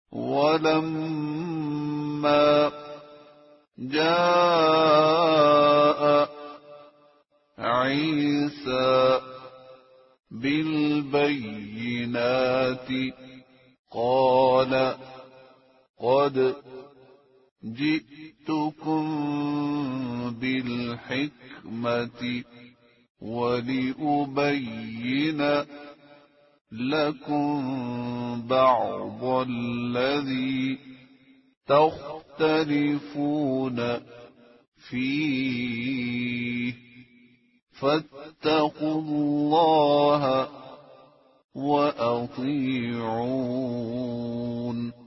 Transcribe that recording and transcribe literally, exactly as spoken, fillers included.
ولما جاء عيسى بالبينات قال قد جئتكم بالحكمة ولأبين لكم بعض الذي تختلفون فيه فاتقوا الله وأطيعون.